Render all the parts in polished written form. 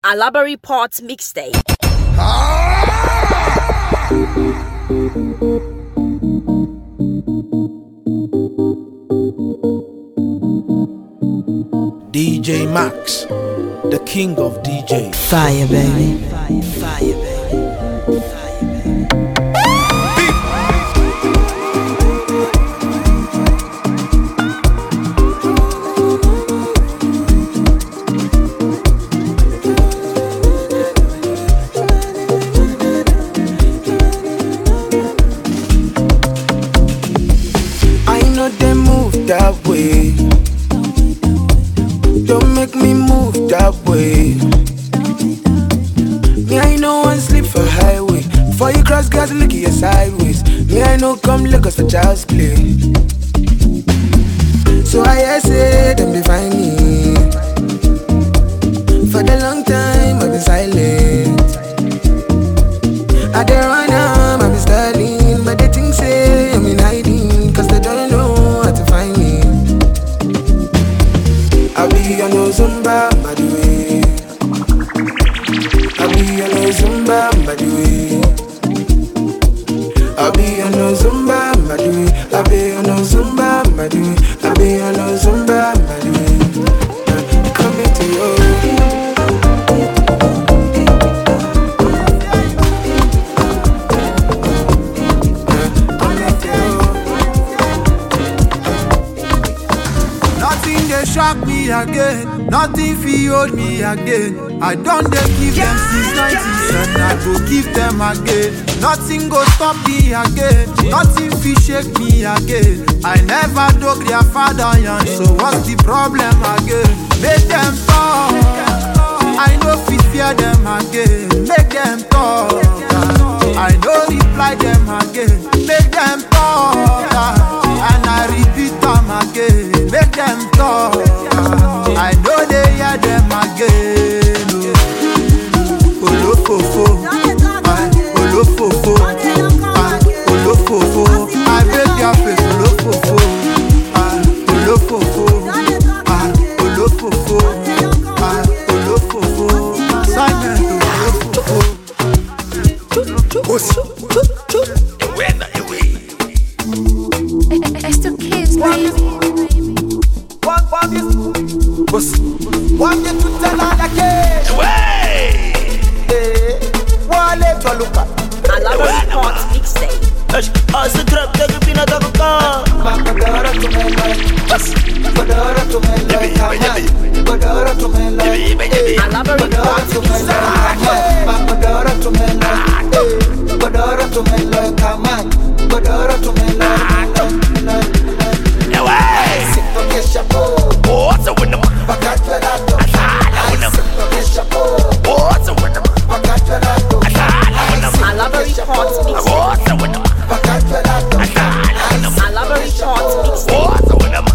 Alabari Port Mixtape. DJ Max, the king of DJ. Fire, baby. Fire, fire, baby. That way, don't make me move that way. Me, I know one sleep for highway. Before you cross, guys, look at you sideways. Me, I know come look us for child's play. So I say them define me. For the long time I've been silent. I don't run out, I've been styling, but they think say I'm in hiding, cause they don't know. I be on no Zumba, by the way. I be on no Zumba, by the way. I be on no Zumba, by the way. I be on no Zumba, by the way. I be on no Zumba, by the way. Coming to you. Shock me again, nothing fi hold me again. I don't dey give them since 90s and I go give them again. Nothing go stop me again, nothing fi shake me again. I never dug their father young, so what's the problem again? Make them talk, I no fit fear them again. Make them talk, I no reply them again. Make them talk, and I repeat them again. Make them talk, I know they hear them again. Olofofo, olofofo, olofofo. I beg your face, olofofo, olofofo, olofofo, olofofo. Silent, It's the kids, baby. One day to tell all the kids. Wale Toluka. Alabari Port Mixtape. As the trap take a peanut of a car. Badara to me like Badara to me like Badara to me like Alabari Port Mixtape. Badara to me like Badara to me like Badara to me like What's a winner? Alabari Port Mixtape. What's a winner? Alabari Port Mixtape. What's a winner?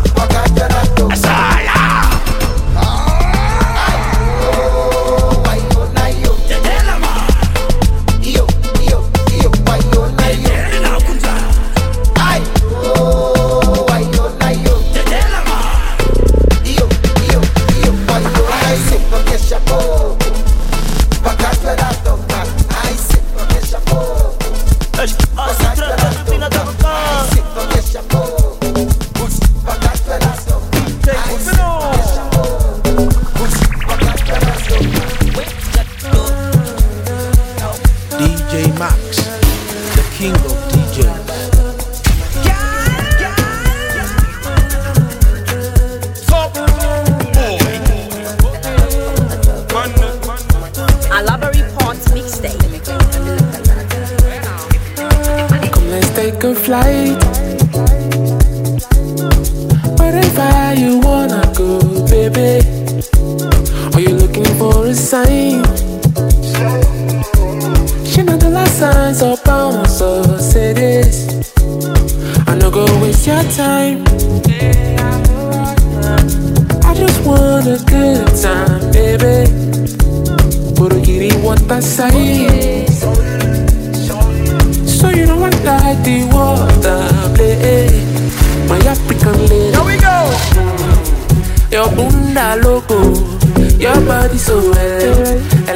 DJ Max, the king of DJs. Alabari Port Mixtape. Come, let's take a flight. Wherever you wanna go, baby. Are you looking for a sign? She know the last signs up on so say this. I no go waste your time. I just want a good time, baby. But you want that side. So you don't want like the water, play. My African lady. Here we go. Your bunda loco, your body so well.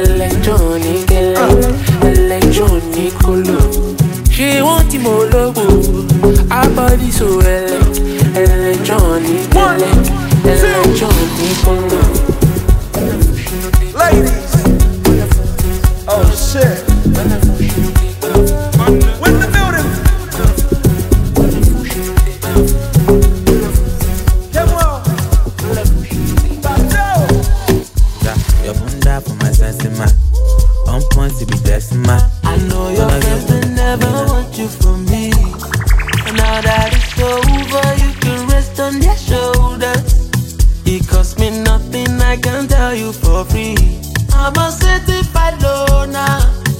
decimal. On point to be decimal. I know your friends will never want you from me. And now that it's over, you can rest on their shoulders. It costs me nothing, I can tell you for free. I'm a certified loner,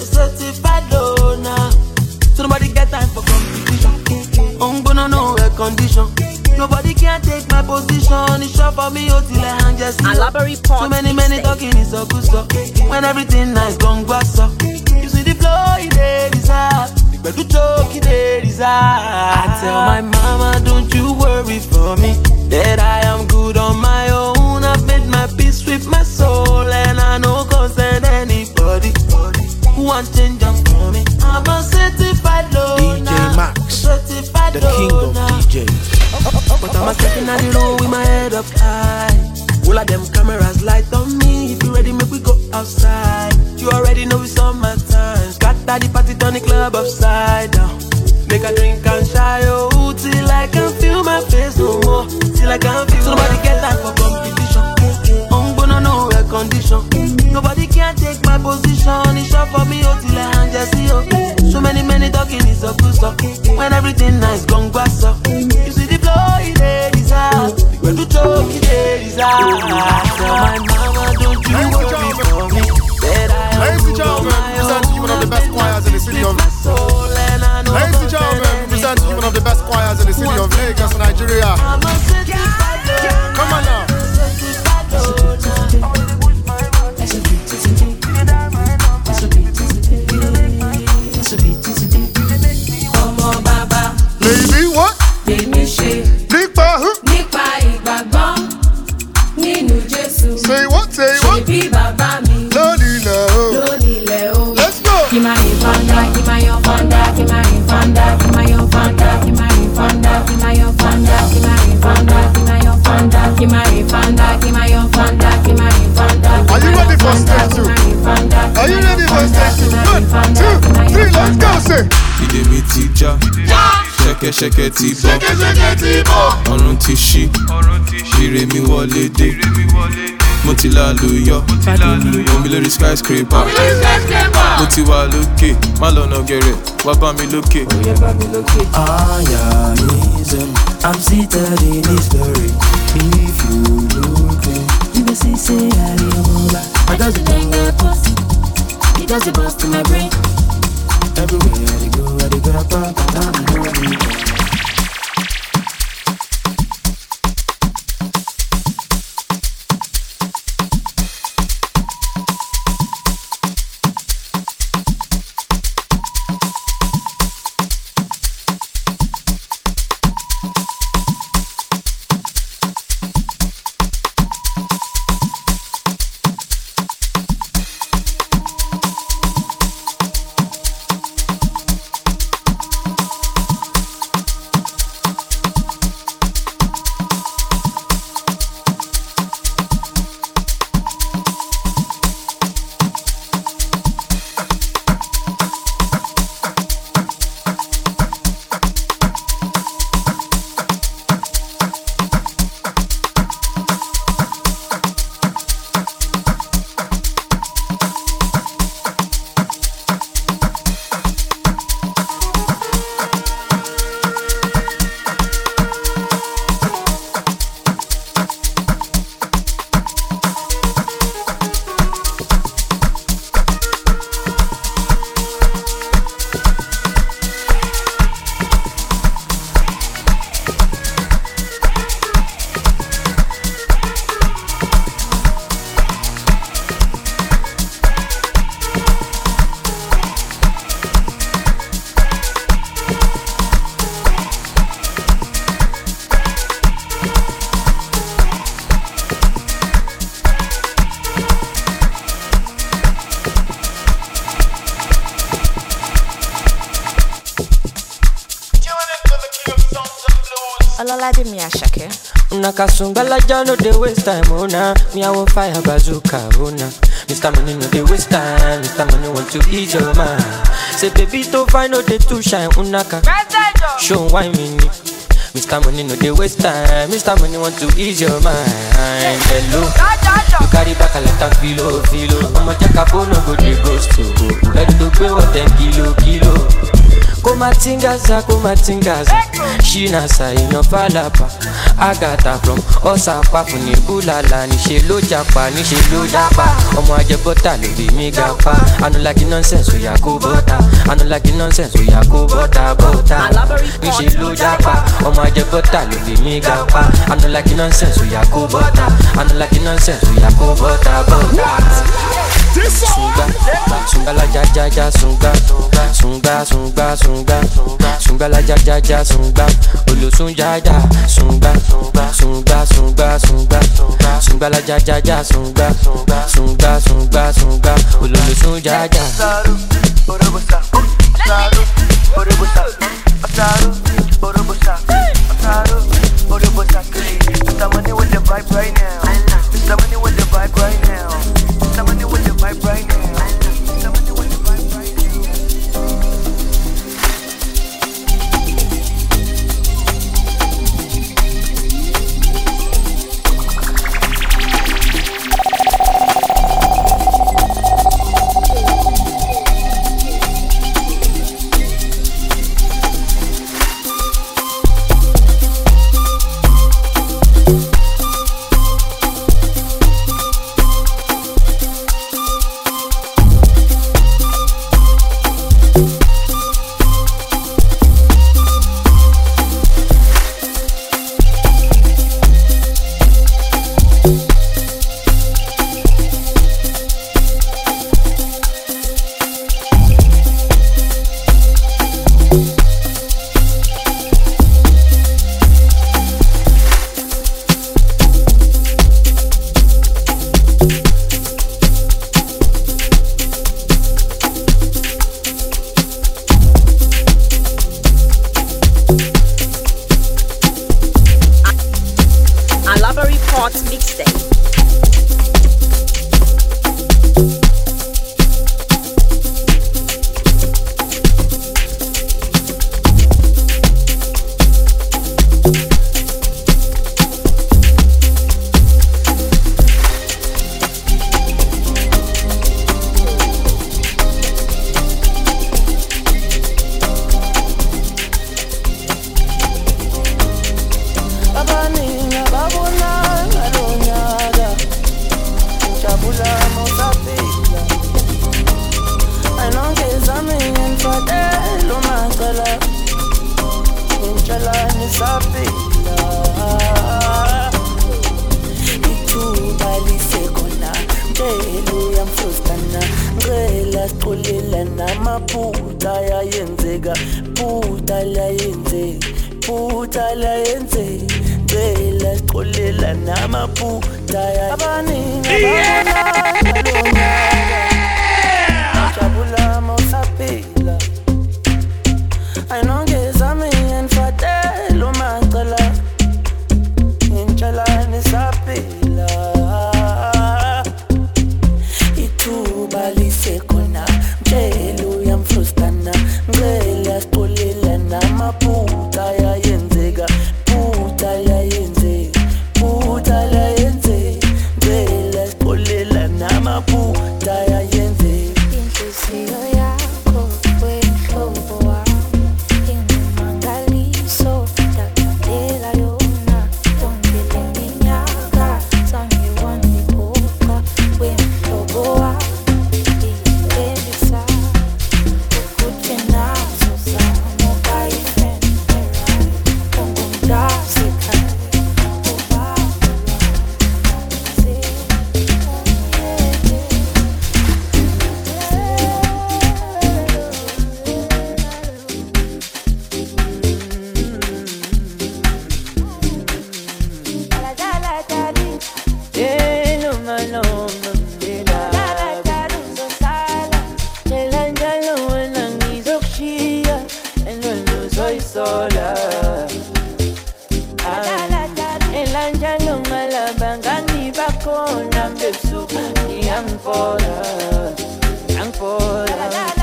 so nobody get time for competition. I'm gonna know air condition. Nobody can take my position. It's short for me, till I hang just so many talking is so good stuff. When everything nice, don't go so. You see the flow, it is hard. But you choke, it is hard. I tell my mama, don't you worry for me, that I am good on my own. I've made my peace with my soul, and I no concern anybody who want change up for me. I'm a certified loner, DJ Max, certified the king of DJs. But I'm a stepping at the road with my head up high. All of them cameras light on me. If you ready, make we go outside. You already know it's on my time. Scatter the party, turn the club upside down. Make a drink and shy, oh, till I can feel my face no more. Till I can feel. So nobody get time for competition. I'm gonna know air condition. Nobody can take my position. It's short for me, oh, till I hang just see, oh. So many talking is so good stuff. When everything nice, gone grass up. You see the flow, it is hard. When you choke, it is hard. Tell my mama, don't you worry for me, that I am Ladies and gentlemen, representing one of the best choirs in the city of. Ladies and gentlemen, representing one of the best choirs in the city of Lagos, Nigeria. Come on now. Baby, what? Say what? Say what? Let's go. Keep my infanda, keep my infanda, keep my infanda, keep my infanda, keep my infanda, keep my infanda, keep my infanda, keep my infanda, keep my infanda, keep my infanda, keep my infanda. Are you ready for stage 2? Are you ready for stage 2? 1, 2, 3, let's go, say. Ìdè mi ti já, ṣẹ̀kẹ̀ṣẹ̀kẹ̀ ti bọ́, ọ̀run ti ṣí, ire mi wọlé dé. Mo ti lálùyọ, omi lórí skyscraper. Mo ti wà lókè, má lọ́nà gẹ̀rẹ̀, wá bá mi lókè. I'm seated in his glory. If you look at you will see, say I am over. I does the thing that bust, it does the bust in my brain. Everywhere I go up, down and over. Ololade mi Ashake. Nakasumbala no dey waste time, oh nah. Me I will fire bazooka, oh nah. Mr. Money no dey waste time, Mr. Money want to ease your mind. Say baby to find no dey too shine, unaka. Show why me. Mr. Money no dey waste time. Mr. Money want to ease your mind. Hello, you carry back a lot of filo. I'ma check a phone, no go dey ghost to go. Ready to pay what 10 kilo. Kumatingaza, Shinasa in your falapa. Agata from Osapa, Funibulala, Nishe Lojapa. Omo Ajebota, Lubi Migapa. I don't like the nonsense, we are go bota. Nishe Lojapa, Omo Ajebota, Lubi Migapa. I don't like the nonsense, we are go bota. Sunga la ja sunga la ja sunga olosun jaja sunga la ja sunga olosun jaja Mr. Money with the vibe right now. Mr. Money with the vibe right now. Mr. Money with the vibe right now. Mr. Money with the vibe right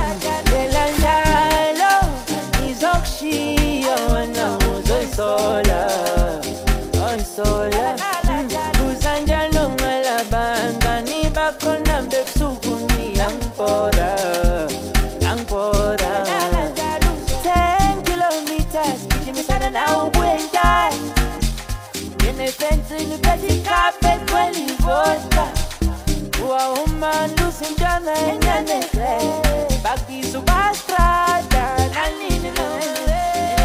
sola sukuni yang poda 10 kilometers, give me an hour when die. In a fence in the bloody carpet, 20 vodka. Who a woman losing Jana and Yannick. Back is a bastard, and in the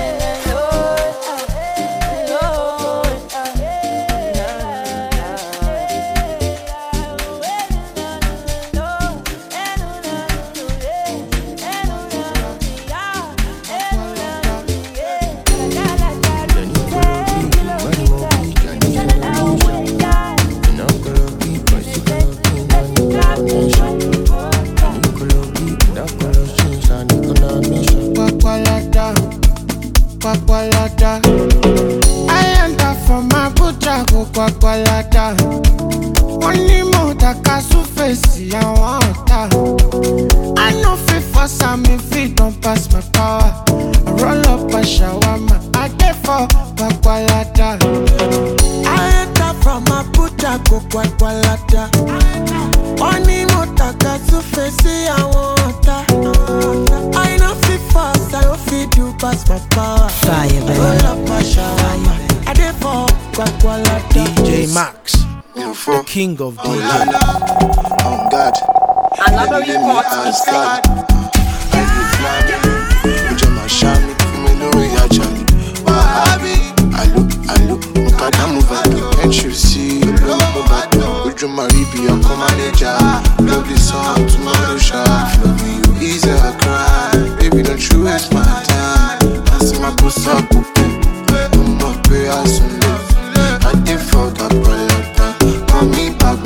Kwakwalada. I enter from my butcher, go kwakwalada. Only more that kasu face, I want that. I know fit for some, if it don't pass my power. I roll up a shawarma, I get for kwakwalada. I enter from my butcher, go kwakwalada. Only more that kasu face, I want that. I know fit for some, if it don't pass my power. Fire, baby. Roll up my shawarma, I get for kwakwalada. DJ Max, the king of DJ. Oh God, another report is God. I do fly, Uja Mashami, Kumelo Yachali, Wahabi, Alu, Mukada Muvado, can't you see? Uju Maribi, Uncle Manager, love this song, tomorrow shot. Love me, you easy, I cry. Baby, don't you waste my time. I see my puss up, I'm not pay as soon as I did for that brother. Call me back,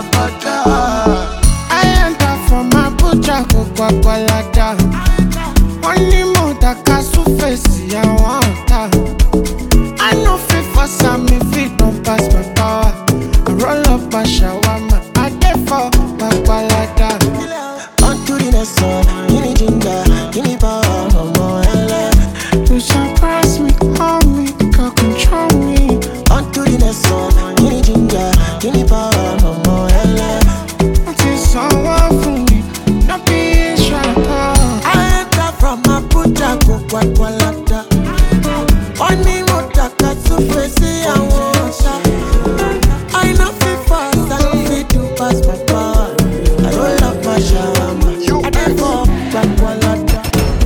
I enter from my butcher, go kwakwalada. Only more that kasu face, I want that. I know fit for some, if it don't pass my power. I roll up a shawarma, I get for kwakwalada. On to the next one, give me ginger, give me power, more you surprise me, hold me, can control me. On to the next one, give me ginger, give me power, more until someone for me, not be sharp. I enter from my butcher, go kwakwalada. Only more that kasu face, I want that. I know fit fast, I know fit to pass my power. I roll up my shawarma, I get for kwakwalada.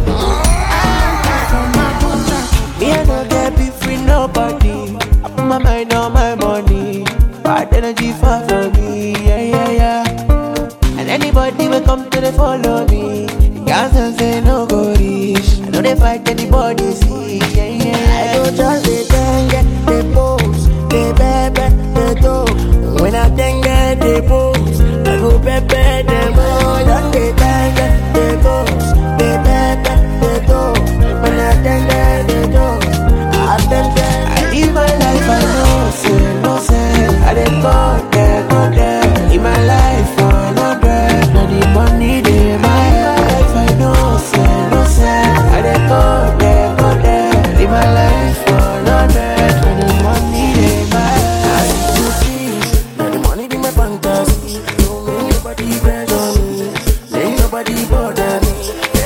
Me I don't get be free nobody. I put my mind on my money. Bad energy far from me, yeah. And anybody will come to the follow me. Can't say no go reach. I know they fight anybody see, yeah. I don't just they dengue, they pose, they bebe, they do. When I dengue, they pose, I go bebe, they go. Don't they dengue, they pose, they bebe, they do. When I dengue, they do. I live my life, I know, say, no say. I didn't go there. In my life, I no bread. Now the money, they my life, I know, say, no say. I didn't go there. In my life, I no bread. Now the money, they my life. You see, now the money be my fantasy. Don't make nobody pressure me. Ain't nobody bother me.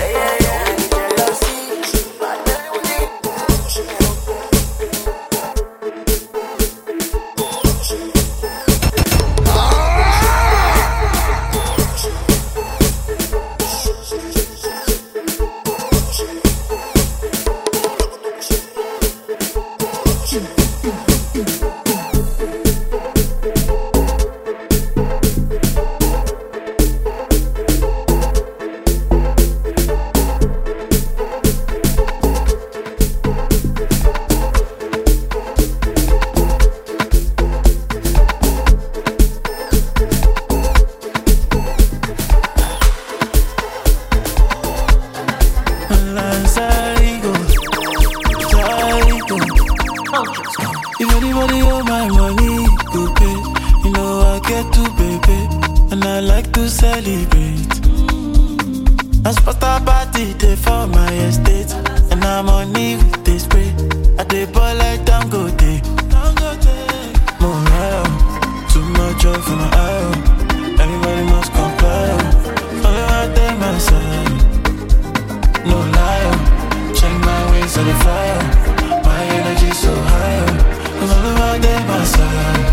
If anybody owe my money, go pay. You know I get to baby, and I like to celebrate. I'm supposed to party day for my estate, and I'm on me with this spray. I dey ball like Dangote. More too much oil for my eye. Everybody must comply. Only one day my side. No liar. Check my ways on the fire. My energy so high. Cause only one day my side.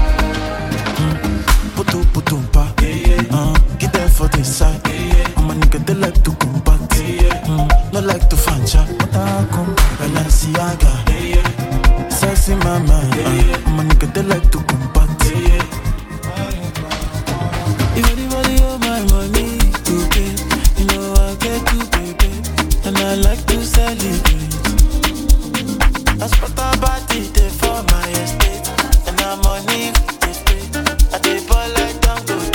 Putumpa. Get there for this side. I'm a nigga they like to combat. Not like to fan chat. Balenciaga. Sexy mama. I'm a nigga they like to combat. If anybody owe my money to pay, you know I get to baby. And I like to celebrate. I spot a body there for my estate. And I'm money is paid. I take ball like Dangote.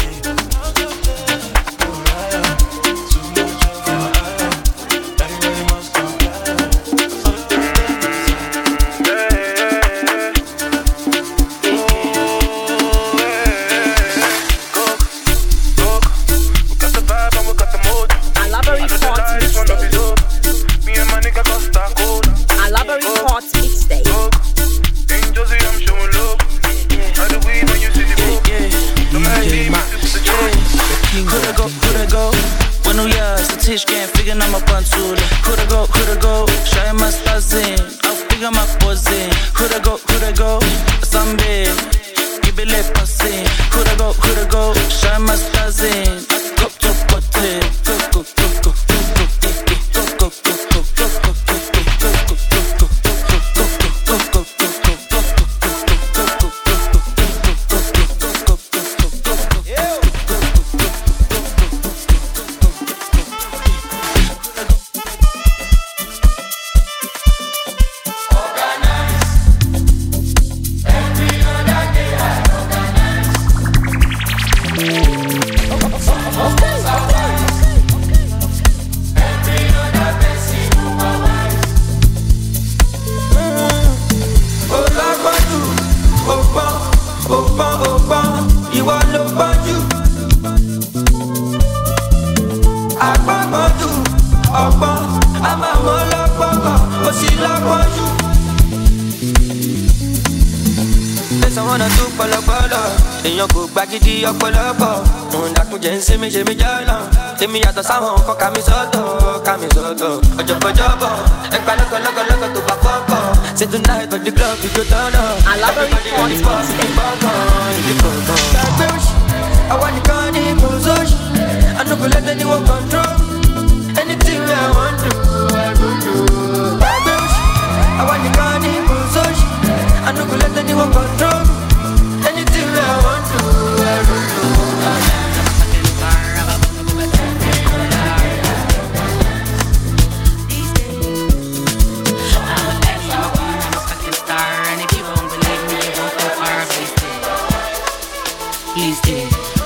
Say tonight at the club we go turn up. I love everybody on the spot. I want the car in position. I don't go let anyone control. Anything I want to, I will do. I want the car in position. I don't go let anyone control. Anything I want to, I will do. Please do.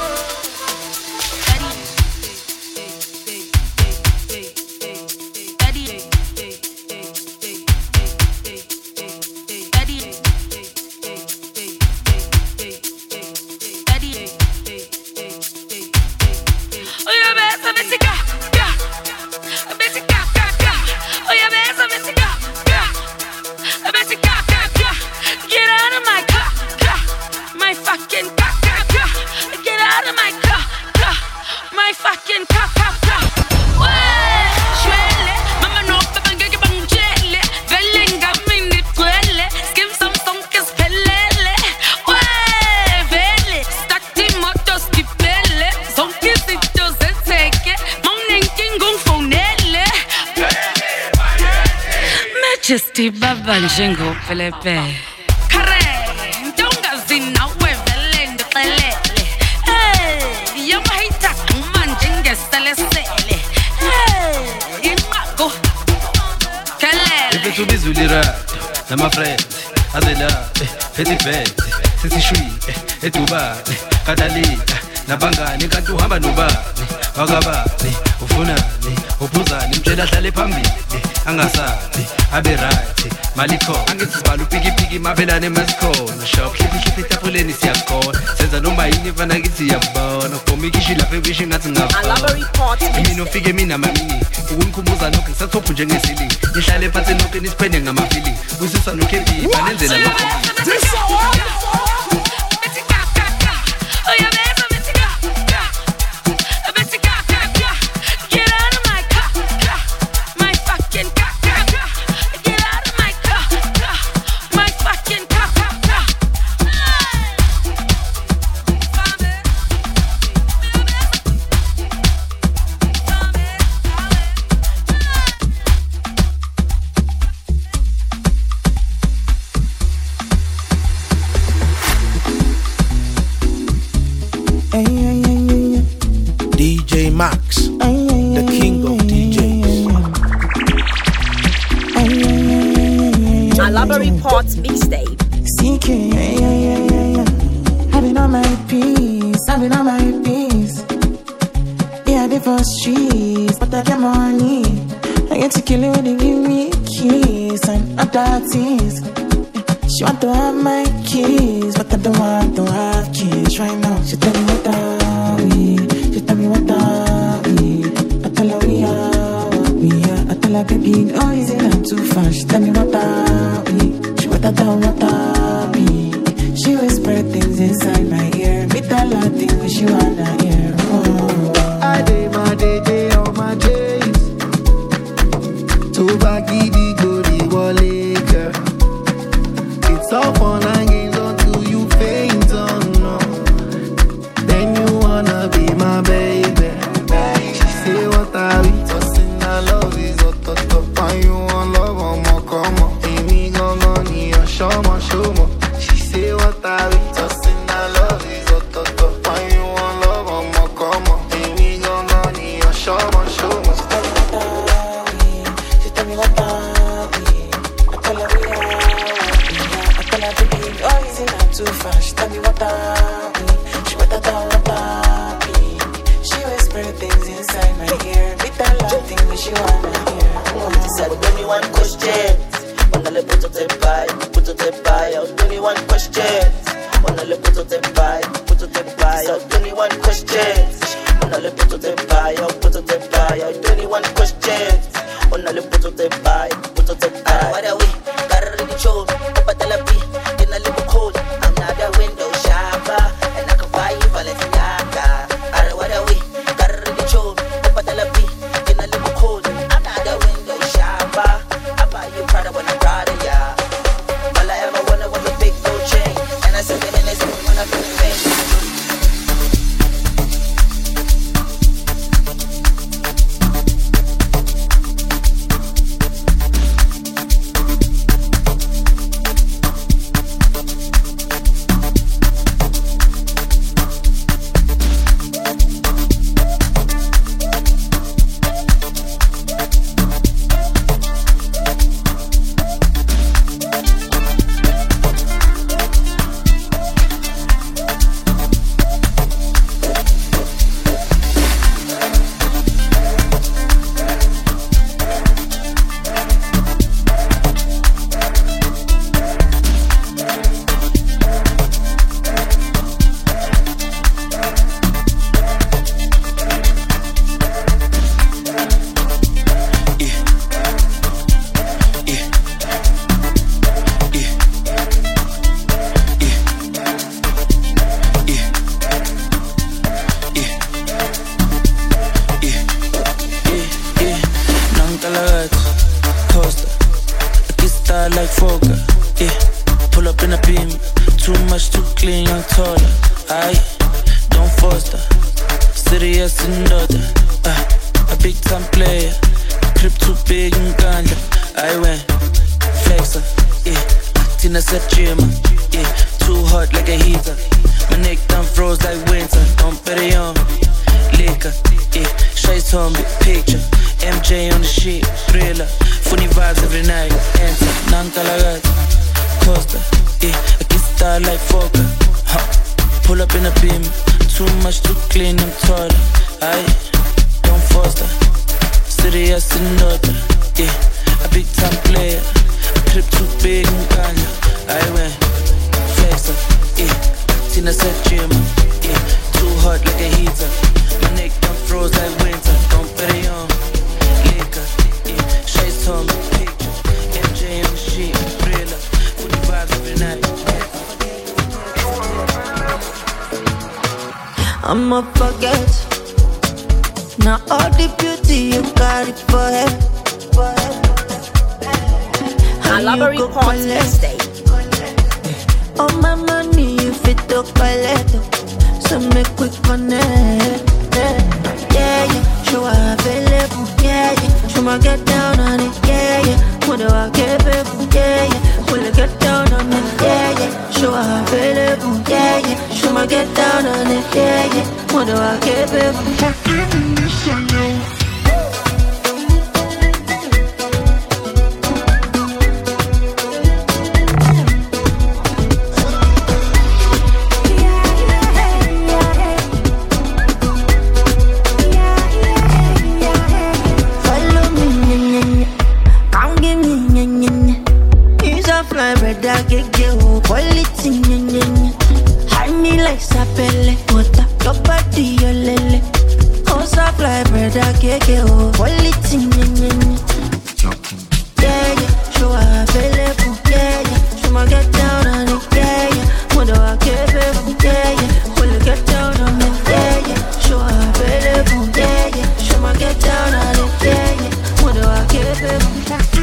Majesty Baba Njengo Pelepe Kare Ndonga zina wevele ndokelele Hey Yama hita kumanjenge selesele Hey Imako Kele Ife tubizuli rap Nama friends Azela Feti feti Sisi shui Etubani Kadali Nabangani Kantu hamba nubani Wakabani Ufunani Upuzani Mtshela hlale phambili Angasabi Abe right Maliko Angithi sibala upiki mabelane masikhona Shop hlipi etafuleni siyakhona Senza noma yini fana kithi yabona Komikishi lapha ewishi ngathi ngabona Mina ufike mina mamini Ukungikhumbuza nokho ngisathophu njengesili Nihlale phansi nokho nisiphende ngamafili Kusisa nokhebi banenzela lokho Alabari Port mixtape. CK, yeah. Having all my peace, having all my peace. Yeah, they for streets, but I get money. I get to kill it when they give me keys and other things. She want to have my keys, but I don't want to have keys right now. She tell me what are we? She tell me what are we? I tell her we are what we are. I tell her baby, no easy, not too fast. She tell me what are we? She what I tell what are we? She whisper things inside my ear. Me tell her things she wanna hear. Oh. I day my day on my days. To baggy the glory wale girl. It's all fun and games until you faint on no. Then you wanna be my baby. She say what are we tossing? I love is a top. And you want love on my come on. Amy gonna need a show more. She say what are we tossing? I love is a top. And you want love on my come on. Amy gonna need a show more. She tell me what are we? I tell her we are. I tell her baby, oh easy not too fast. She tell me what are we? She what I tell what are we? She whisper things inside my ear. Me tell her things she wanna hear. Said 21 questions. Wanna put it by. Out 21 questions. Wanna put it by. Out 21 questions. Wanna put it by. Out 21 questions. Wanna put it by. What are we? Got a really show. Up at the lobby. In a little cold. I'm not a window shopper. And I can buy you Balenciaga. What are we? Got a really show. Up at the lobby. In a little cold. I'm not a window shopper. I buy you Prada when I'm proud of ya. All I ever wanted was a big gold chain. And I said it in this when I feel the pain. like Fokker, yeah. Pull up in a beam, too much, too clean, young taller. Aye, don't foster, serious and other. A big time player, crib too big and ganja. I went flexer, yeah. Tina said Jima, yeah. Too hot like a heater. My neck done froze like winter. Don't bet it on me, liquor, yeah. Shades on me, picture. MJ on the shit, thriller. Funny vibes every night. Enter, non-calagat, Costa, yeah. I get star like Fokker, huh. Pull up in a beam, too much, too clean, I'm taller. Aye, don't foster, serious and other, yeah. A big time player, a crib too big and ganja. I went flexer, yeah. Tina said Jima, yeah. Too hot like a heater. My neck done froze like winter. Don't bet it on liquor, yeah. Shades on me, picture. MJ on the shit, thriller. Funny vibes every night. I'ma forget. Now all the beauty you got it for head. Alabari Port Estate. All my money you fit to collect. So make quick connect. Yeah, yeah, show her available. Yeah, yeah, show my get down on it. Yeah, yeah, what do I get people? Yeah, yeah, will I get down on it? Yeah, yeah, show her available. Yeah, yeah, show my get down on it. Yeah, yeah, what do I get people? my brother KK, oh. Quality, yeah, yeah. Show her available, yeah, yeah. Show my get down on it, yeah, yeah. Mother, I can't be, yeah, yeah. Will you get down on it, yeah, yeah. Show her available, yeah, yeah. Show my get down on it, yeah, yeah. Mother, I can't be.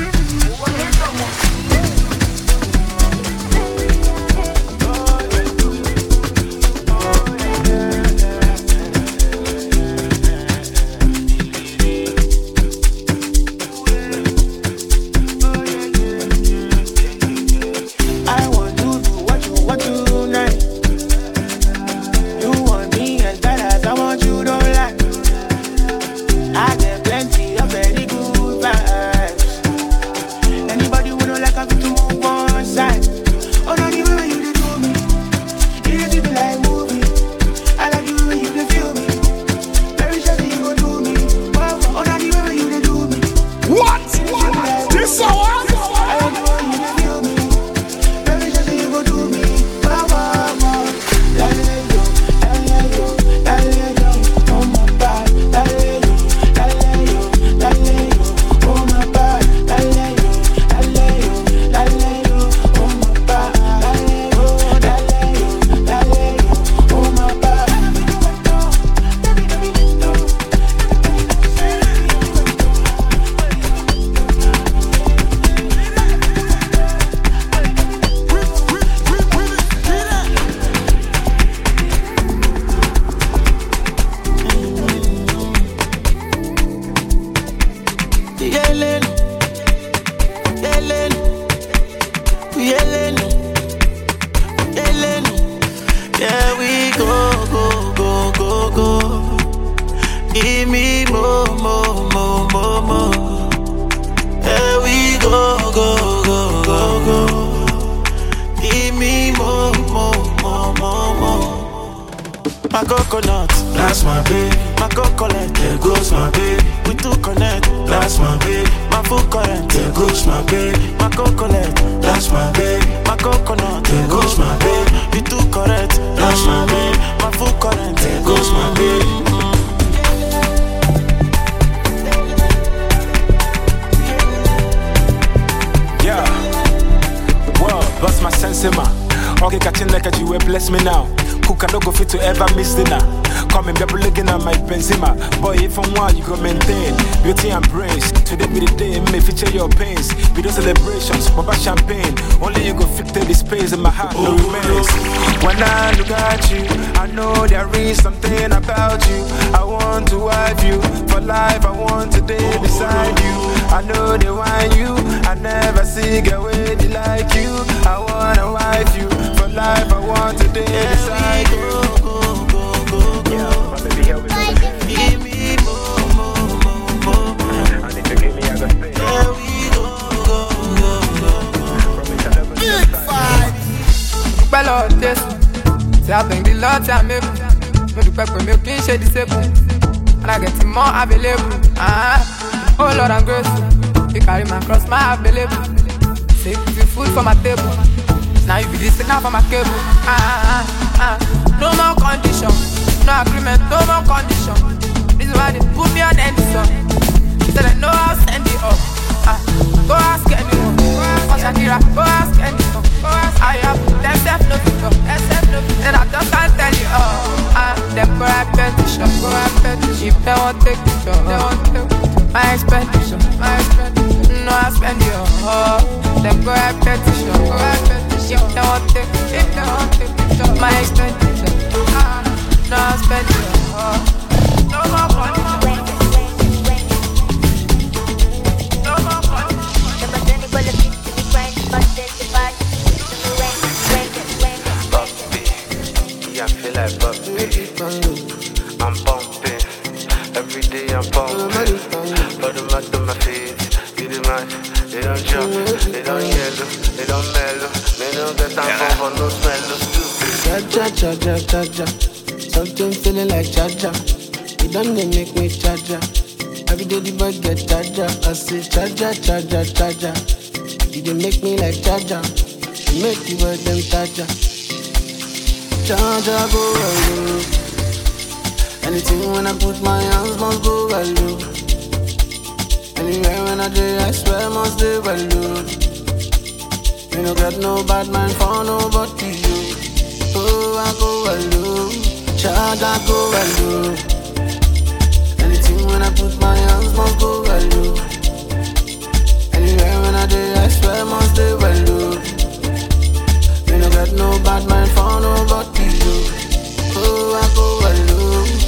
And I get more available. Oh Lord, I'm grateful. You carry my cross, my available. Say put the food for my table. Now you be the signal for my cable. No more condition, no agreement, no more condition. This is why they put me on any song. Said I know I'll send it up. Go ask anyone. Oh Shakira, go ask anyone. I have them self no people. Then I just can't tell you all. Them go I petition. If they won't take it, they won't take it. My expectation. No, I spend it all. Them go I petition. If they won't take it, my expectation. No, I spend it all. No more money. No more money. I feel like Buffy. I'm pumping. Every day I'm pumping. For the math of my feet. You the match. They don't jump. They don't yellow. They don't mellow. They don't get time for no smell. Cha-cha. Something feeling like cha-cha. You done they make me cha-cha. Every day the boy get cha-cha. I say cha-cha. You they make me like cha-cha. You make the boy them cha-cha. Cha-cha go away. Anything when I put my hands must go well, do. Anywhere when I do, I swear must do well, do. You don't got no bad mind for nobody, you. Oh, I go well, do. Child, I go well, do. Anything when I put my hands must go well, do. Anywhere when I do, I swear must do well, do. You don't got no bad mind for nobody, you. Oh, I go well, do.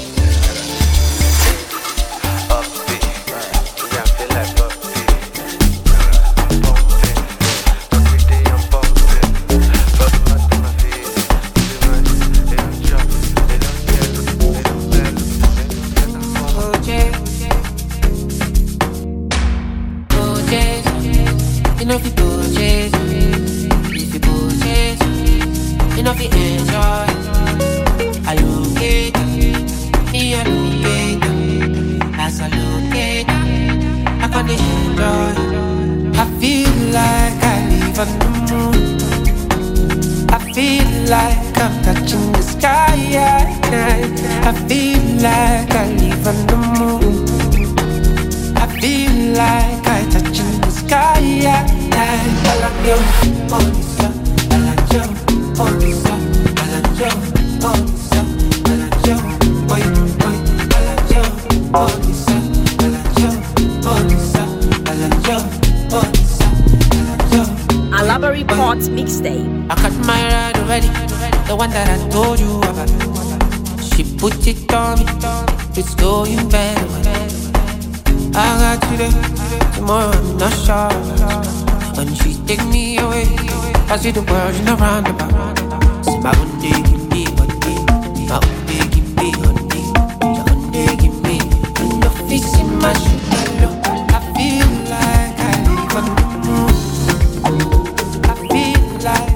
Like I'm touching the sky at night. I feel like I live on the moon. I feel like I touching the sky at night. I like you, oh Lisa. I like you, oh Lisa. I like you, oh Lisa. I like you, boy, boy. I like you, oh Lisa. I like you, oh Lisa. I like you, oh Lisa. I like you. Alaba Report Mixtape. I got my ride already, the one that I told you about. She put it on me, it's going better. I got you there, tomorrow I'm not sure. When she take me away, I see the world in a roundabout. See my one day give me one day, my one day give me one day, your one day give me. And your face in my sugar low, I feel like I live on the moon. I feel like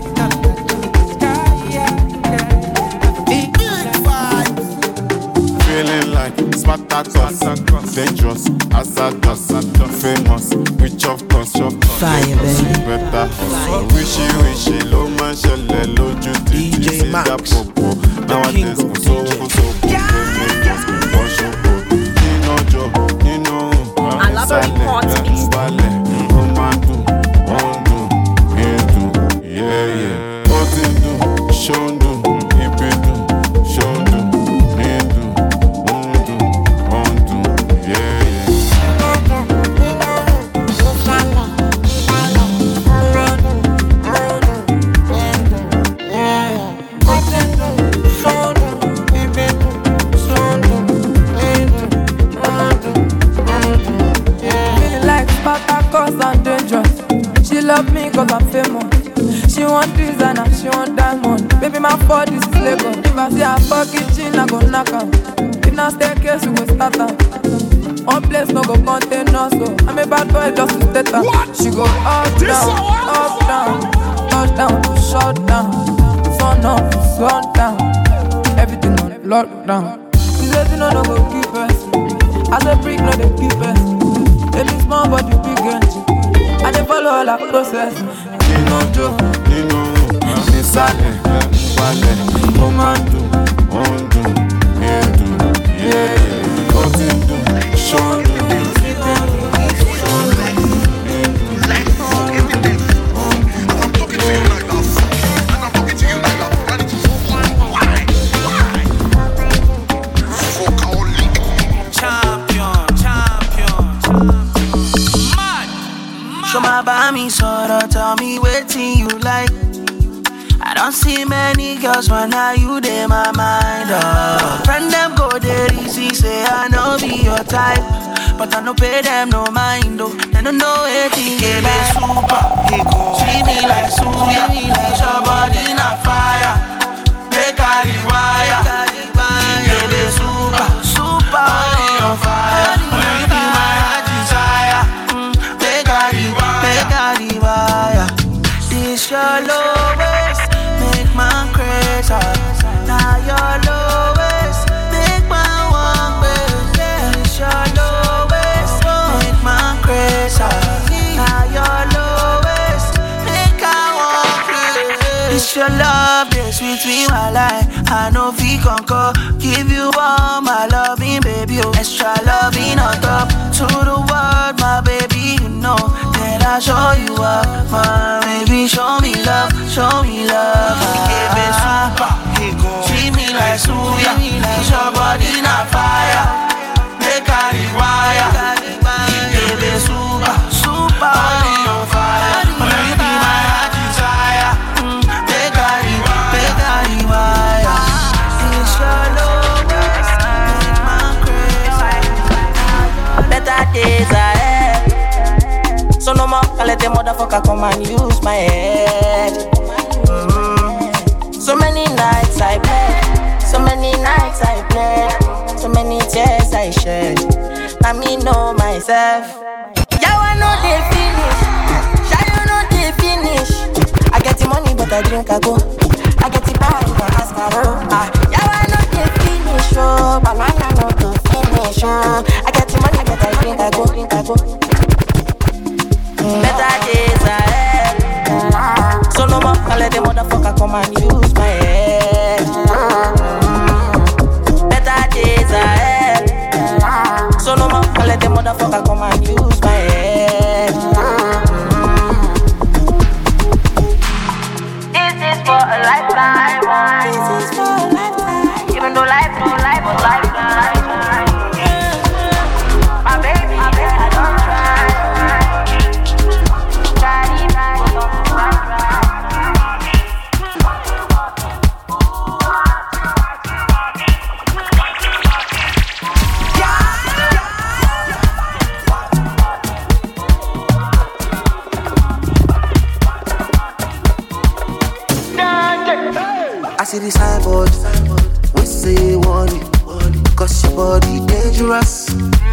feeling like Spartacus, dangerous as a dust, famous, rich of course, fire baby, better, wishy, low man, shelle, low duty, DJ Max, nowadays, so, Alaba Report Mixtape. Cause I'm famous. She want designer, she want diamond. Baby, my body is Lagos. If I see her fucking chin, I go knock her. If not staircase, we go start her. One place no go contain us, so I'm a bad boy just to state her. She go up, down, touchdown to shut down. Sun up, sun down. Everything on lockdown. She says you know no go keep us. As a brick, no they keep us. Baby small but you big energy. I dey follow all our process. Nino Jo, Nisale, Wale, Omando, Ondo, Edo, yeah, Otindo, Shondo, me sorta, tell me waiting you like. I don't see many girls, but now you dey my mind. Friend them go there easy, say I know be your type, but I no pay them no mind. They don't know anything, they be super. Treat me like Suya, your body not fire. They carry wire, they be super, super on fire. You be my heart desire. They carry wire. This your lowest, make my crazy. Now your lowest, make my one crazy. This your lowest, make my crazy. Now your lowest, make I one crazy. This This your love, this sweet me while I know fi conquer. Give you all my loving, baby. Oh, extra loving on top. To the world, my baby, you know that I show you up, my baby. Show me love, show me love. Give me super, treat me like suya. Put your body on fire, make I rewire. Give me super, super body on fire. You be my heart desire. Make I rewire. It's your love, make my crazy. Better days ahead. So no more, can let the motherfucker come and use my head. So many nights I played, so many nights I played, so many tears I shed. I me know myself. Yeah, I know they finish. Shy, you know they finish. I get the money, but I drink, I go. I get the power, but I ask, I roll. Yeah, I know they finish, oh, but I know to finish, oh. I get the money, but I drink, I go, drink, I go. Better days ahead. So no more, I let the motherfucker come and use my head. Better days ahead. So no more, I let the motherfucker come and use my head. This is for a lifetime. This is for a lifetime. Even though life, no life, but lifetime. My baby, I don't try. I see the signboard, we say warning, cause your body dangerous.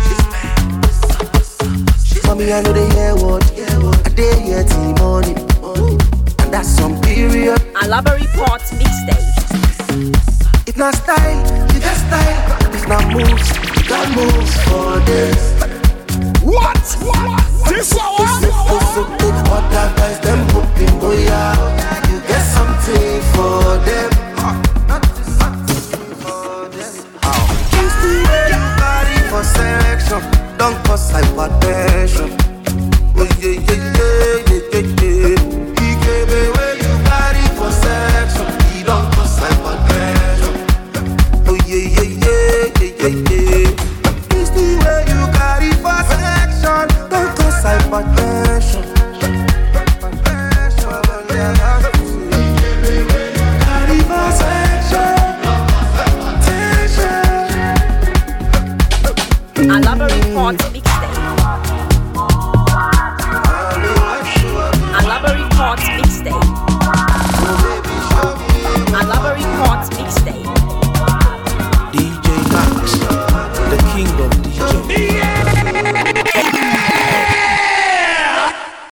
Mommy, I know they hear what, I dare hear till morning, and that's some period. Alaba Report Mixtape. If not style, you got style. If not moves, you got moves for this. What? This one? Other guys, them hoping, boy, you get something for them. For selection, don't cause hypertension. Oh yeah, yeah, yeah, yeah, yeah. He gave away you body for selection. He don't cause hypertension. Oh yeah, yeah, yeah, yeah, yeah, yeah.